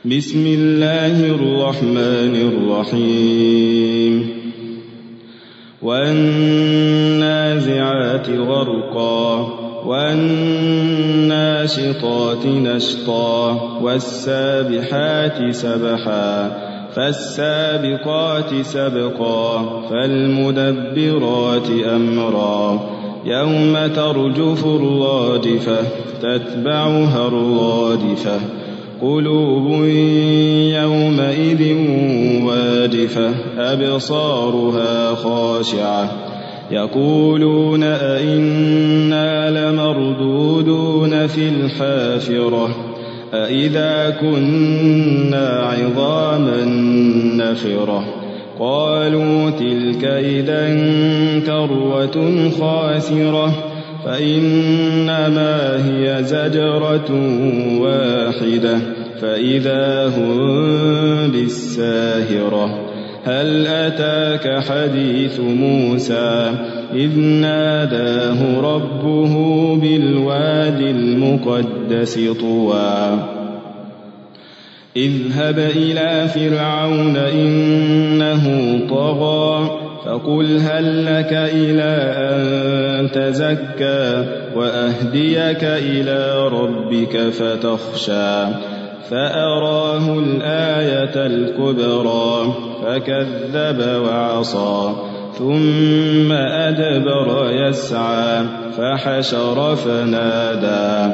بسم الله الرحمن الرحيم والنازعات غرقا والناشطات نشطا والسابحات سبحا فالسابقات سبقا فالمدبرات أمرا يوم ترجف الرادفة تتبعها الرادفة قلوب يومئذ واجفة أبصارها خاشعة يقولون أئنا لمردودون في الحافرة أئذا كنا عظاما نخرة قالوا تلك إذا كروة خاسرة فإنما هي زجرة واحدة فإذا هم بالساهرة هل أتاك حديث موسى إذ ناداه ربه بالواد المقدس طوى اذهب إلى فرعون إنه طغى فقل هل لك إلى أن تزكى وأهديك إلى ربك فتخشى فأراه الآية الكبرى فكذب وعصى ثم أدبر يسعى فحشر فنادى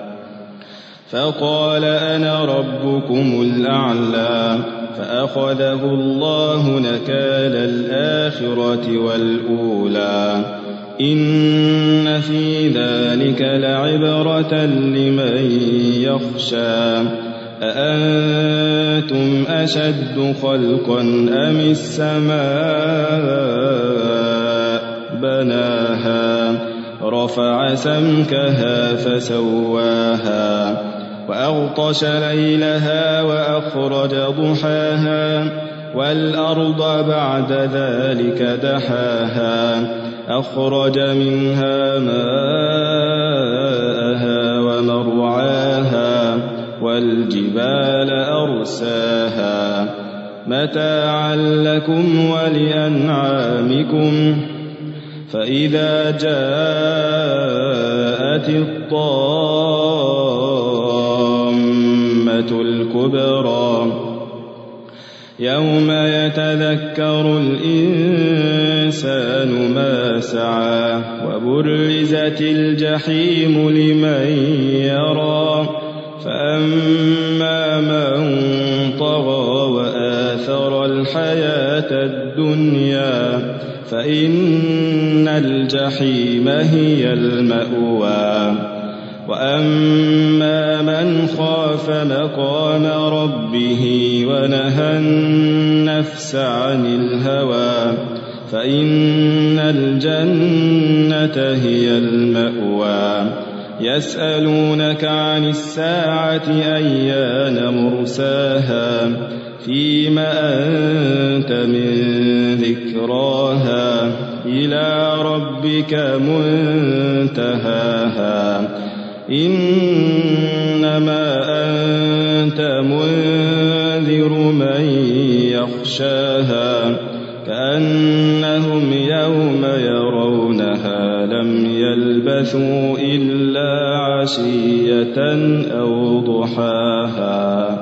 فقال أنا ربكم الأعلى فأخذه الله نكال الآخرة والأولى إن في ذلك لعبرة لمن يخشى أأنتم أشد خلقا أم السماء بناها رفع سمكها فسواها وأغطش ليلها وأخرج ضحاها والأرض بعد ذلك دحاها أخرج منها ماءها ومرعاها والجبال أرساها متاعا لكم ولأنعامكم فإذا جاءت الطامة الكبرى يوم يتذكر الإنسان ما سعى وبرزت الجحيم لمن يرى فأما من طغى وآثر الحياة الدنيا فإن الجحيم هي المأوى وأما من خاف مقام ربه ونهى النفس عن الهوى فإن الجنة هي المأوى يسألونك عن الساعة أيان مرساها فيم أنت من ذكراها إلى ربك منتهاها إنما أنت منذر من يخشاها كأنهم يوم يرونها لم يلبثوا إلا عشية أو ضحاها